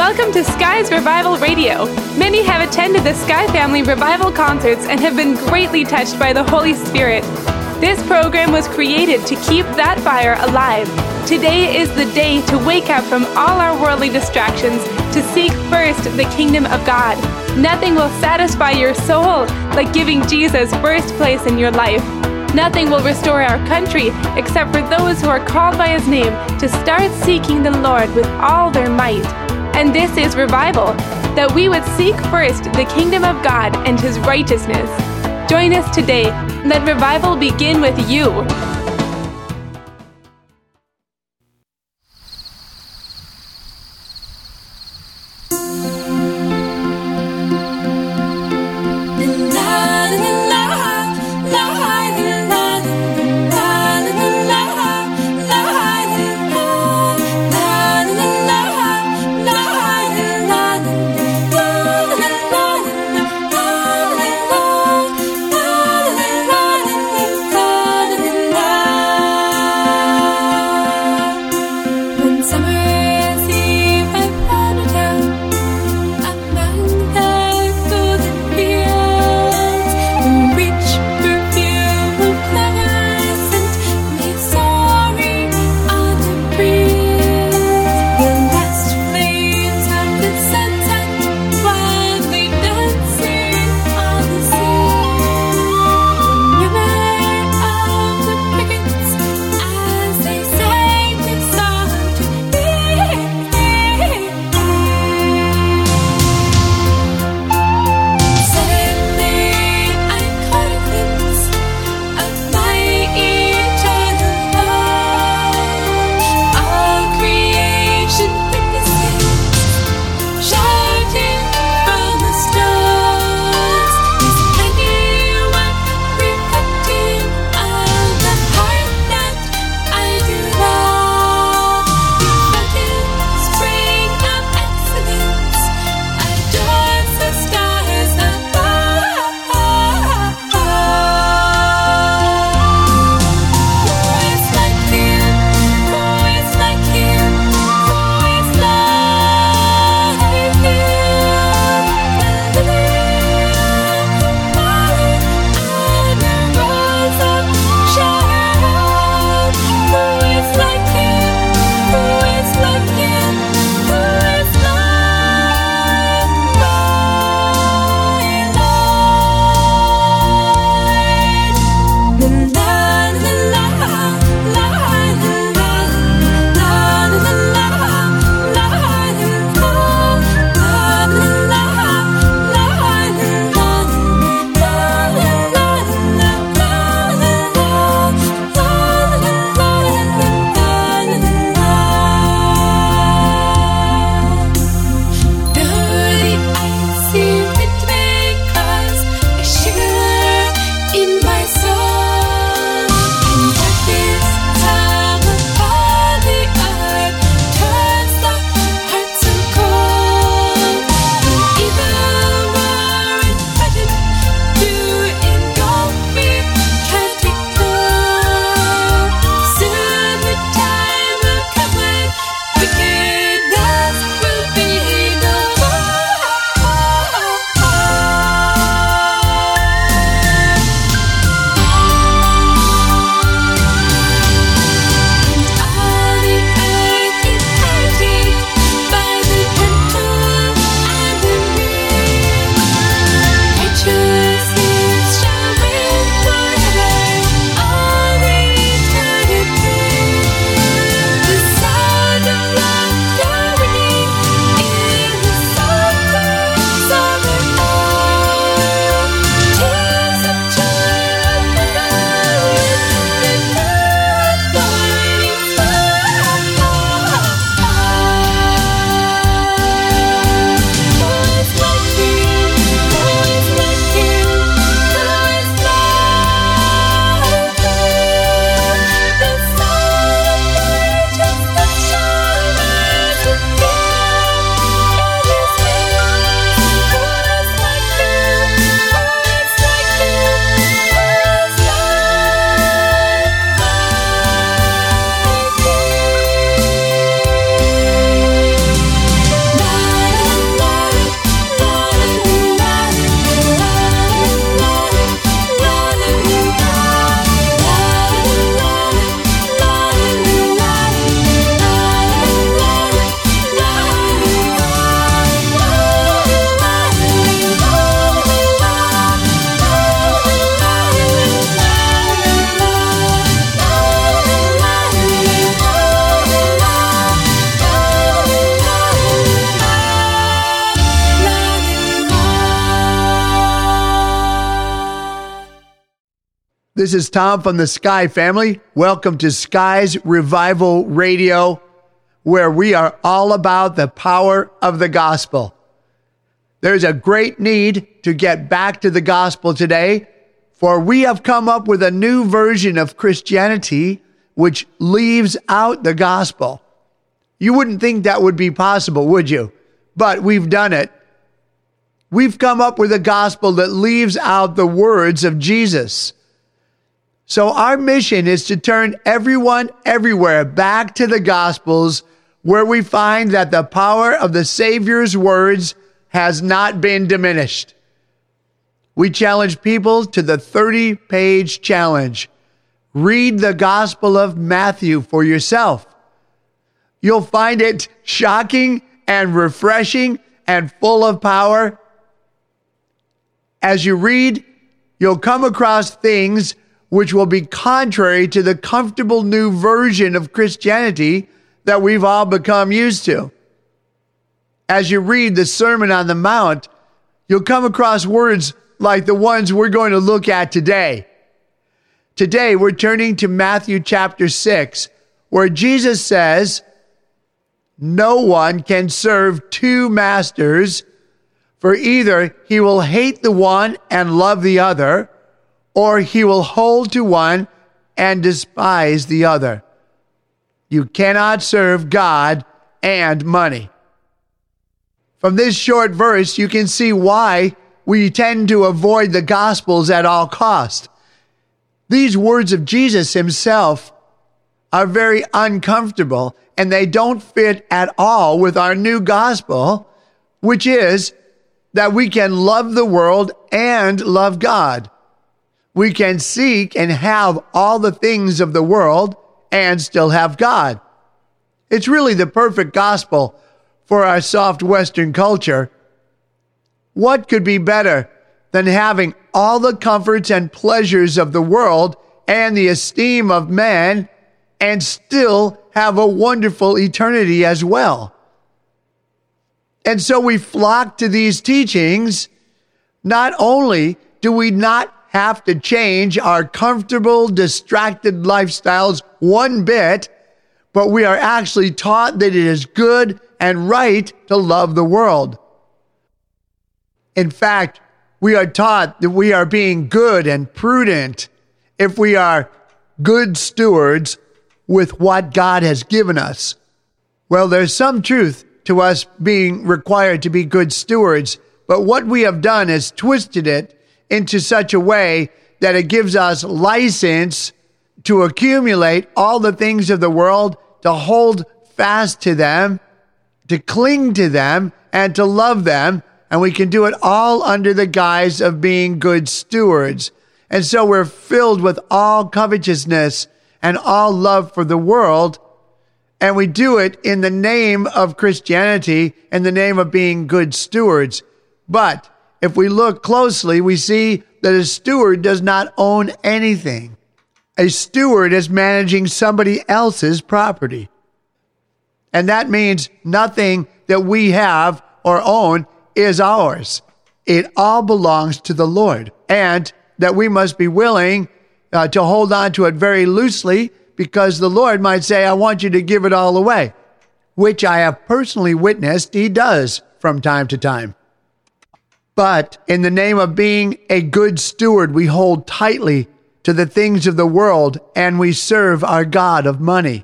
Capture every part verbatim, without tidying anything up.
Welcome to Sky's Revival Radio. Many have attended the Sky Family Revival concerts and have been greatly touched by the Holy Spirit. This program was created to keep that fire alive. Today is the day to wake up from all our worldly distractions to seek first the kingdom of God. Nothing will satisfy your soul like giving Jesus first place in your life. Nothing will restore our country except for those who are called by His name to start seeking the Lord with all their might. And this is revival, that we would seek first the kingdom of God and His righteousness. Join us today. Let revival begin with you. La This is Tom from the Sky family. Welcome to Sky's Revival Radio, where we are all about the power of the gospel. There's a great need to get back to the gospel today, for we have come up with a new version of Christianity which leaves out the gospel. You wouldn't think that would be possible, would you? But we've done it. We've come up with a gospel that leaves out the words of Jesus. So our mission is to turn everyone everywhere back to the Gospels, where we find that the power of the Savior's words has not been diminished. We challenge people to the thirty-page challenge. Read the Gospel of Matthew for yourself. You'll find it shocking and refreshing and full of power. As you read, you'll come across things which will be contrary to the comfortable new version of Christianity that we've all become used to. As you read the Sermon on the Mount, you'll come across words like the ones we're going to look at today. Today, we're turning to Matthew chapter six, where Jesus says, "No one can serve two masters, for either he will hate the one and love the other, or he will hold to one and despise the other. You cannot serve God and money." From this short verse, you can see why we tend to avoid the Gospels at all cost. These words of Jesus himself are very uncomfortable, and they don't fit at all with our new gospel, which is that we can love the world and love God. We can seek and have all the things of the world and still have God. It's really the perfect gospel for our soft Western culture. What could be better than having all the comforts and pleasures of the world and the esteem of man and still have a wonderful eternity as well? And so we flock to these teachings. Not only do we not have to change our comfortable, distracted lifestyles one bit, but we are actually taught that it is good and right to love the world. In fact, we are taught that we are being good and prudent if we are good stewards with what God has given us. Well, there's some truth to us being required to be good stewards, but what we have done is twisted it into such a way that it gives us license to accumulate all the things of the world, to hold fast to them, to cling to them, and to love them. And we can do it all under the guise of being good stewards. And so we're filled with all covetousness and all love for the world. And we do it in the name of Christianity, in the name of being good stewards. But if we look closely, we see that a steward does not own anything. A steward is managing somebody else's property. And that means nothing that we have or own is ours. It all belongs to the Lord. And that we must be willing uh, to hold on to it very loosely, because the Lord might say, "I want you to give it all away," which I have personally witnessed he does from time to time. But in the name of being a good steward, we hold tightly to the things of the world and we serve our God of money.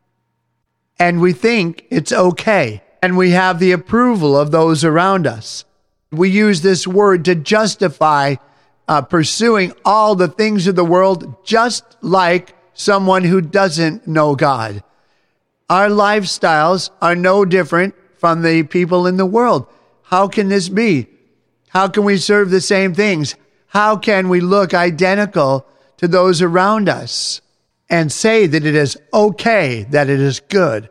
And we think it's okay, and we have the approval of those around us. We use this word to justify uh, pursuing all the things of the world, just like someone who doesn't know God. Our lifestyles are no different from the people in the world. How can this be? How can we serve the same things? How can we look identical to those around us and say that it is okay, that it is good?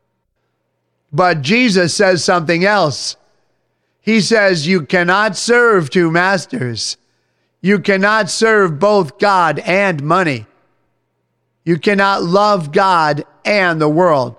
But Jesus says something else. He says, you cannot serve two masters. You cannot serve both God and money. You cannot love God and the world.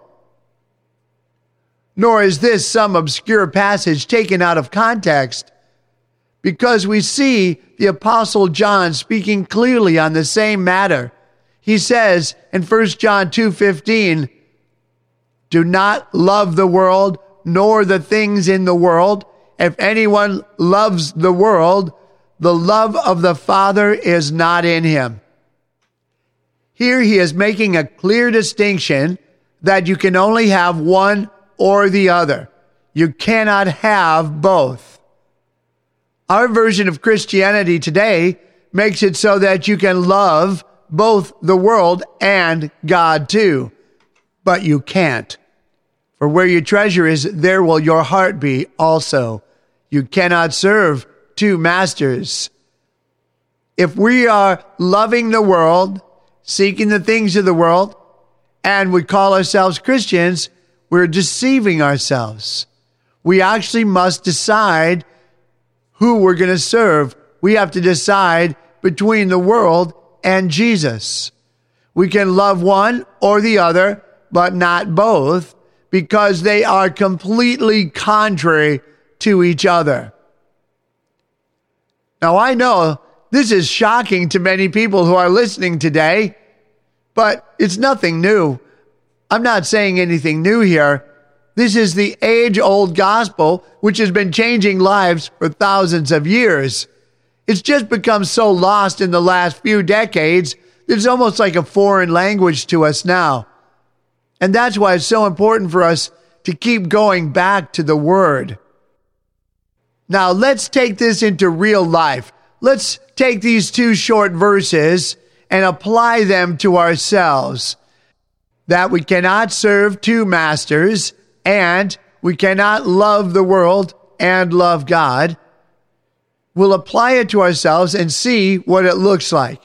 Nor is this some obscure passage taken out of context, because we see the Apostle John speaking clearly on the same matter. He says in First John two fifteen, "Do not love the world, nor the things in the world. If anyone loves the world, the love of the Father is not in him." Here he is making a clear distinction that you can only have one or the other. You cannot have both. Our version of Christianity today makes it so that you can love both the world and God too. But you can't. For where your treasure is, there will your heart be also. You cannot serve two masters. If we are loving the world, seeking the things of the world, and we call ourselves Christians, we're deceiving ourselves. We actually must decide who we're going to serve. We have to decide between the world and Jesus. We can love one or the other, but not both, because they are completely contrary to each other. Now, I know this is shocking to many people who are listening today, but it's nothing new. I'm not saying anything new here. This is the age-old gospel, which has been changing lives for thousands of years. It's just become so lost in the last few decades that it's almost like a foreign language to us now. And that's why it's so important for us to keep going back to the Word. Now, let's take this into real life. Let's take these two short verses and apply them to ourselves. That we cannot serve two masters, and we cannot love the world and love God. We'll apply it to ourselves and see what it looks like.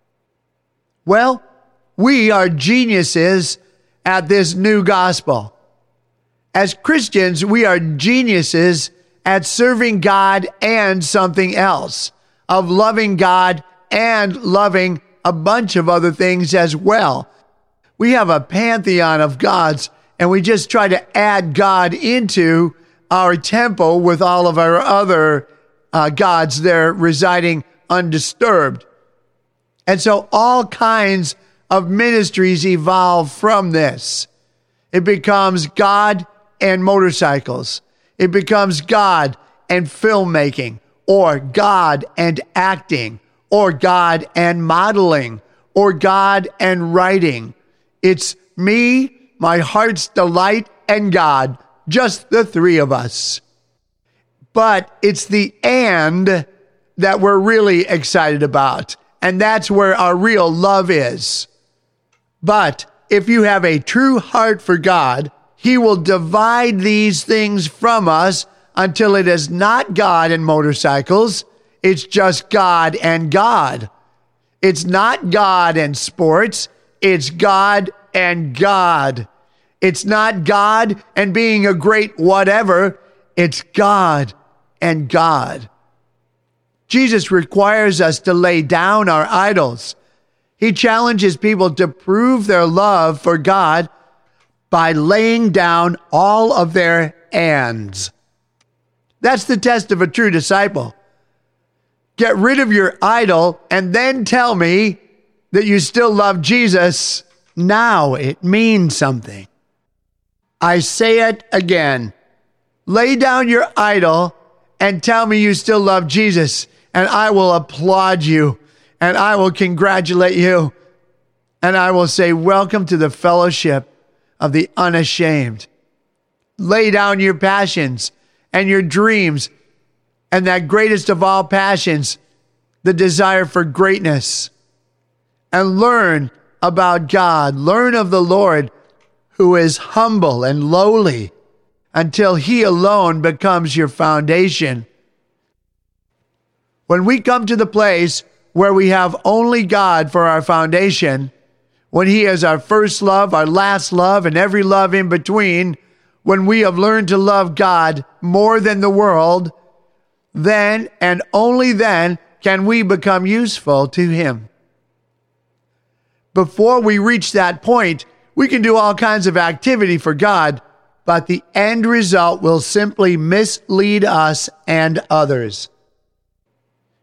Well, we are geniuses at this new gospel. As Christians, we are geniuses at serving God and something else, of loving God and loving a bunch of other things as well. We have a pantheon of gods, and we just try to add God into our temple with all of our other uh, gods there residing undisturbed. And so all kinds of ministries evolve from this. It becomes God and motorcycles. It becomes God and filmmaking, or God and acting, or God and modeling, or God and writing. It's me, my heart's delight, and God, just the three of us. But it's the and that we're really excited about, and that's where our real love is. But if you have a true heart for God, He will divide these things from us until it is not God and motorcycles. It's just God and God. It's not God and sports. It's God and God. It's not God and being a great whatever. It's God and God. Jesus requires us to lay down our idols. He challenges people to prove their love for God by laying down all of their ands. That's the test of a true disciple. Get rid of your idol and then tell me that you still love Jesus. Now it means something. I say it again. Lay down your idol and tell me you still love Jesus, and I will applaud you, and I will congratulate you, and I will say, welcome to the fellowship of the unashamed. Lay down your passions and your dreams, and that greatest of all passions, the desire for greatness, and learn about God. Learn of the Lord, who is humble and lowly, until He alone becomes your foundation. When we come to the place where we have only God for our foundation, when He is our first love, our last love, and every love in between, when we have learned to love God more than the world, then and only then can we become useful to Him. Before we reach that point, we can do all kinds of activity for God, but the end result will simply mislead us and others.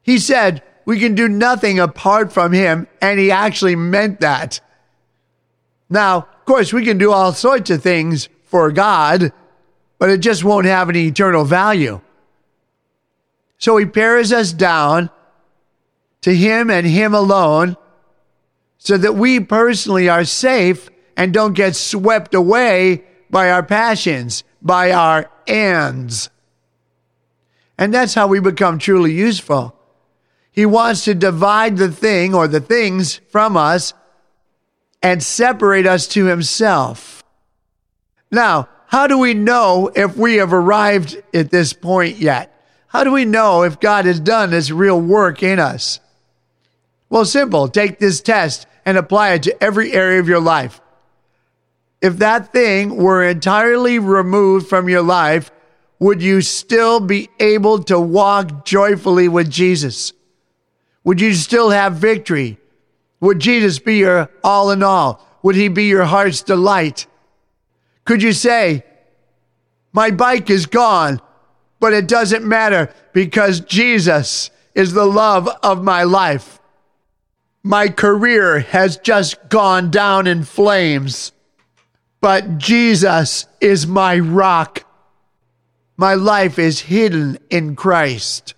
He said we can do nothing apart from him, and he actually meant that. Now, of course, we can do all sorts of things for God, but it just won't have any eternal value. So he pares us down to him and him alone so that we personally are safe and don't get swept away by our passions, by our ends. And that's how we become truly useful. He wants to divide the thing or the things from us and separate us to himself. Now, how do we know if we have arrived at this point yet? How do we know if God has done this real work in us? Well, simple. Take this test and apply it to every area of your life. If that thing were entirely removed from your life, would you still be able to walk joyfully with Jesus? Would you still have victory? Would Jesus be your all in all? Would he be your heart's delight? Could you say, my bike is gone, but it doesn't matter because Jesus is the love of my life. My career has just gone down in flames, but Jesus is my rock. My life is hidden in Christ.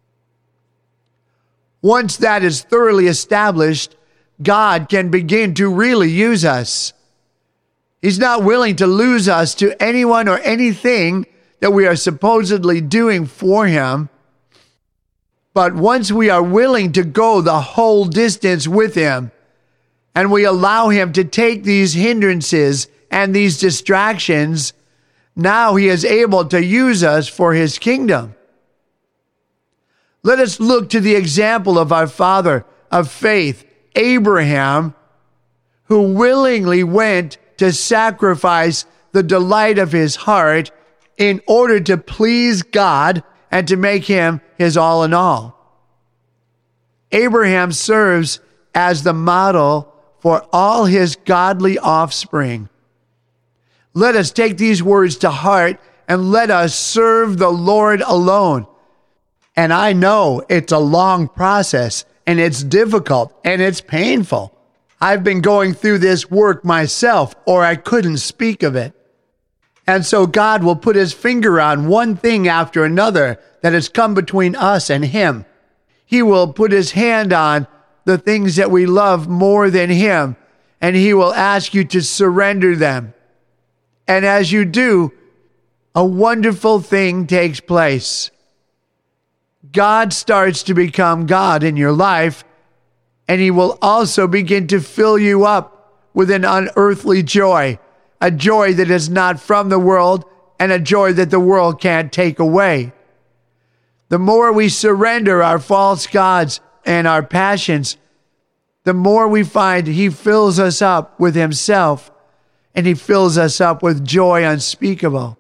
Once that is thoroughly established, God can begin to really use us. He's not willing to lose us to anyone or anything that we are supposedly doing for him. But once we are willing to go the whole distance with him, and we allow him to take these hindrances and these distractions, now he is able to use us for his kingdom. Let us look to the example of our father of faith, Abraham, who willingly went to sacrifice the delight of his heart in order to please God and to make him his all in all. Abraham serves as the model for all his godly offspring. Let us take these words to heart and let us serve the Lord alone. And I know it's a long process and it's difficult and it's painful. I've been going through this work myself, or I couldn't speak of it. And so God will put his finger on one thing after another that has come between us and him. He will put his hand on the things that we love more than him, and he will ask you to surrender them. And as you do, a wonderful thing takes place. God starts to become God in your life, and he will also begin to fill you up with an unearthly joy, a joy that is not from the world and a joy that the world can't take away. The more we surrender our false gods and our passions, the more we find he fills us up with himself, and he fills us up with joy unspeakable.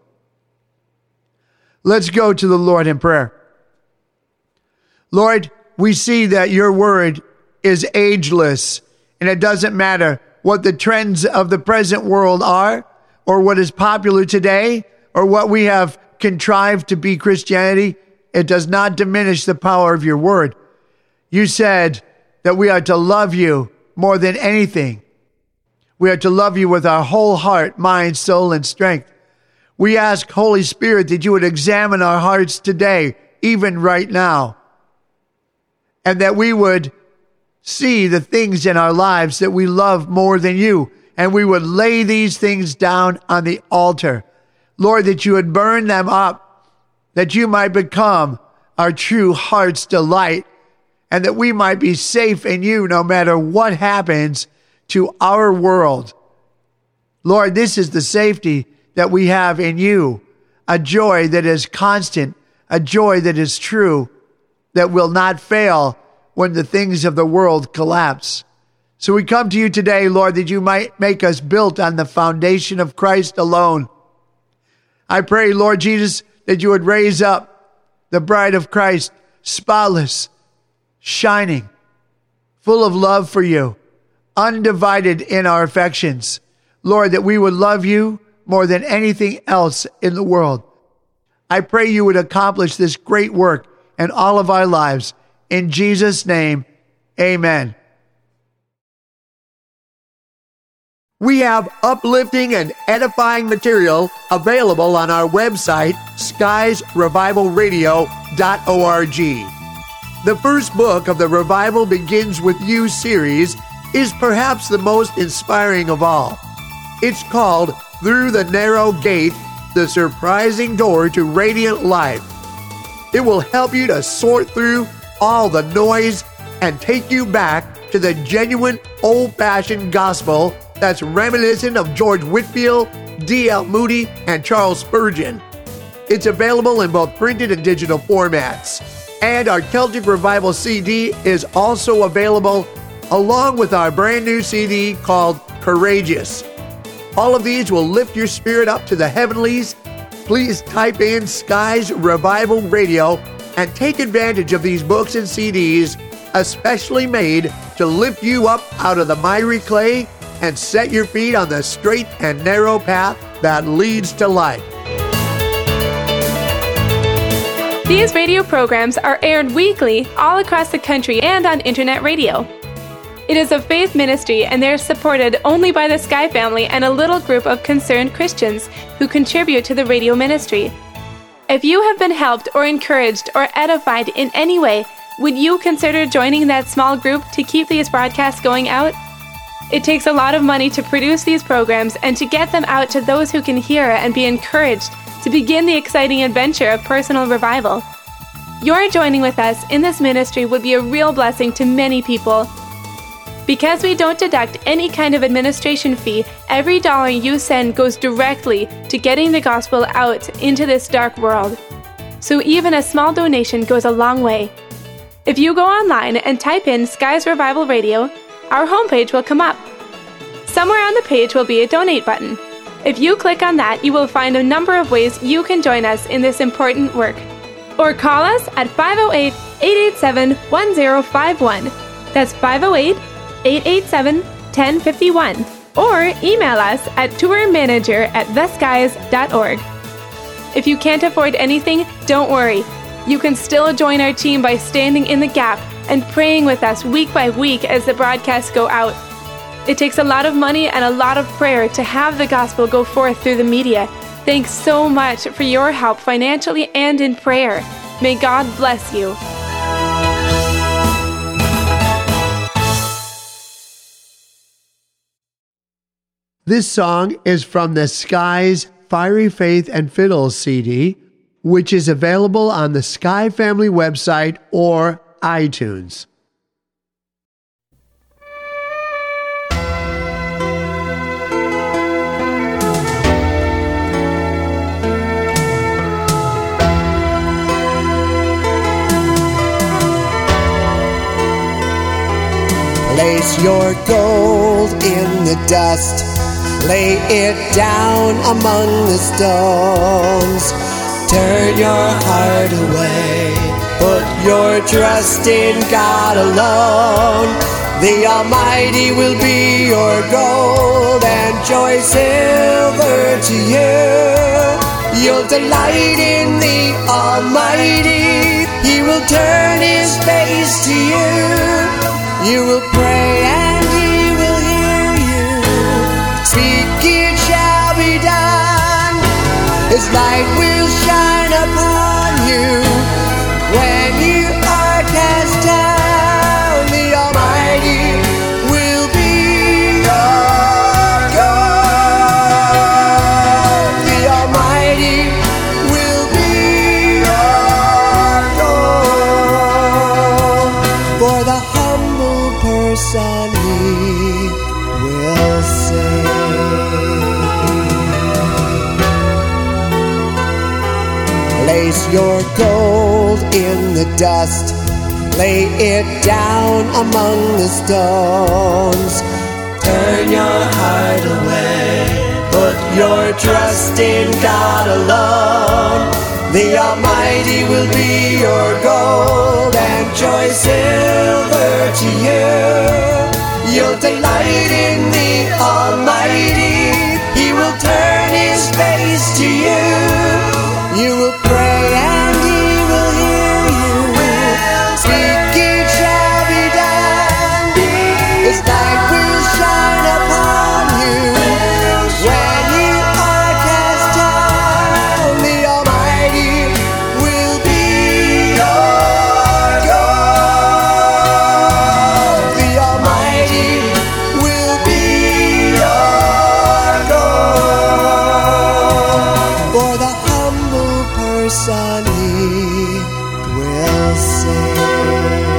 Let's go to the Lord in prayer. Lord, we see that your word is ageless, and it doesn't matter what the trends of the present world are, or what is popular today, or what we have contrived to be Christianity. It does not diminish the power of your word. You said that we are to love you more than anything. We are to love you with our whole heart, mind, soul, and strength. We ask, Holy Spirit, that you would examine our hearts today, even right now, and that we would see the things in our lives that we love more than you, and we would lay these things down on the altar. Lord, that you would burn them up, that you might become our true heart's delight, and that we might be safe in you no matter what happens to our world. Lord, this is the safety that we have in you, a joy that is constant, a joy that is true, that will not fail when the things of the world collapse. So we come to you today, Lord, that you might make us built on the foundation of Christ alone. I pray, Lord Jesus, that you would raise up the bride of Christ, spotless, shining, full of love for you, undivided in our affections. Lord, that we would love you more than anything else in the world. I pray you would accomplish this great work in all of our lives. In Jesus' name, amen. We have uplifting and edifying material available on our website, skies revival radio dot org. The first book of the Revival Begins With You series is perhaps the most inspiring of all. It's called Through the Narrow Gate, The Surprising Door to Radiant Life. It will help you to sort through all the noise and take you back to the genuine old-fashioned gospel that's reminiscent of George Whitefield, D L Moody, and Charles Spurgeon. It's available in both printed and digital formats. And our Celtic Revival C D is also available along with our brand new C D called Courageous. All of these will lift your spirit up to the heavenlies. Please type in Skies Revival Radio and take advantage of these books and C Ds, especially made to lift you up out of the miry clay and set your feet on the straight and narrow path that leads to life. These radio programs are aired weekly all across the country and on internet radio. It is a faith ministry, and they are supported only by the Sky family and a little group of concerned Christians who contribute to the radio ministry. If you have been helped or encouraged or edified in any way, would you consider joining that small group to keep these broadcasts going out? It takes a lot of money to produce these programs and to get them out to those who can hear and be encouraged to begin the exciting adventure of personal revival. Your joining with us in this ministry would be a real blessing to many people. Because we don't deduct any kind of administration fee, every dollar you send goes directly to getting the gospel out into this dark world. So even a small donation goes a long way. If you go online and type in Skies Revival Radio, our homepage will come up. Somewhere on the page will be a donate button. If you click on that, you will find a number of ways you can join us in this important work. Or call us at five oh eight, eight eight seven, one oh five one. That's five oh eight, eight eight seven, one oh five one. Or email us at tourmanager at the skies dot org. If you can't afford anything, don't worry. You can still join our team by standing in the gap and praying with us week by week as the broadcasts go out. It takes a lot of money and a lot of prayer to have the gospel go forth through the media. Thanks so much for your help financially and in prayer. May God bless you. This song is from the Skies Fiery Faith and Fiddles C D, which is available on the Sky Family website or iTunes. Place your gold in the dust, lay it down among the stones. Turn your heart away, put your trust in God alone. The Almighty will be your gold and joy silver to you. You'll delight in the Almighty, He will turn His face to you. You will pray and He will hear you. Speak, it shall be done. His light will shine upon you. When you are cast down, the Almighty will be your gold. The Almighty will be your gold. For the humble person He will save. Place your gold in the dust, lay it down among the stones. Turn your heart away, put your trust in God alone. The Almighty will be your gold and joy silver to you. You'll delight in the Almighty, He will turn His face to you. You will pray and He will hear you. Speak person he will save.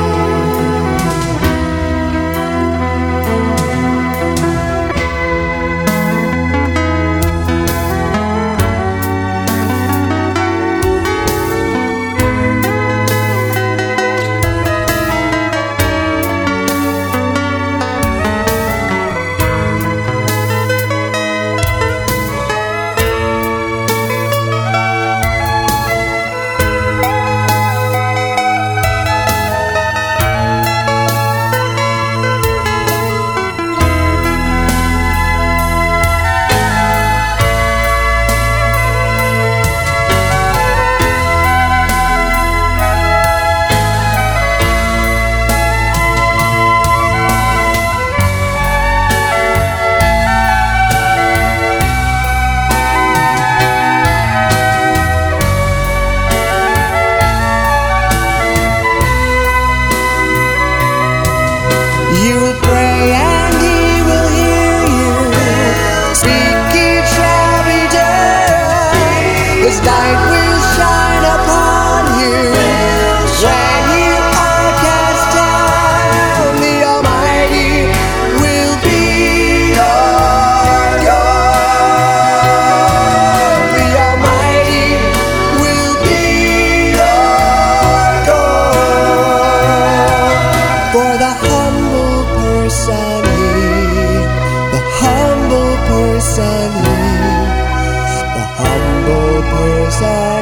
You pray and he will hear you. Speak, it shall be done. His light will shine upon you. When you are cast down, the Almighty will be your God. The Almighty will be your God. For the humble person he, the humble person he, the humble person